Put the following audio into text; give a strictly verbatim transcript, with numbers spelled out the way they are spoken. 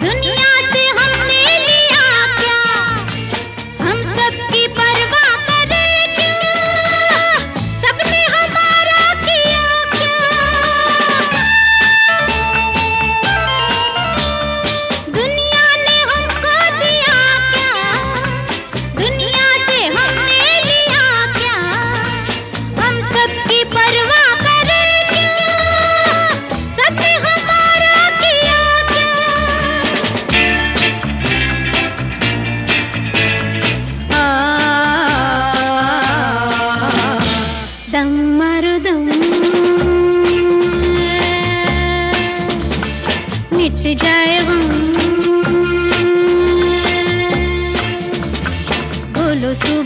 दुनिया से हमने लिया क्या, हम सबकी परवाह करें क्या, सबने हमारा किया क्या। दुनिया ने हमको दिया क्या, दुनिया से हमने लिया क्या, हम सबकी परवाह करें क्या, सबने हमारा किया क्या। दम मारो दम, मिट जाए गम, बोलो सुबह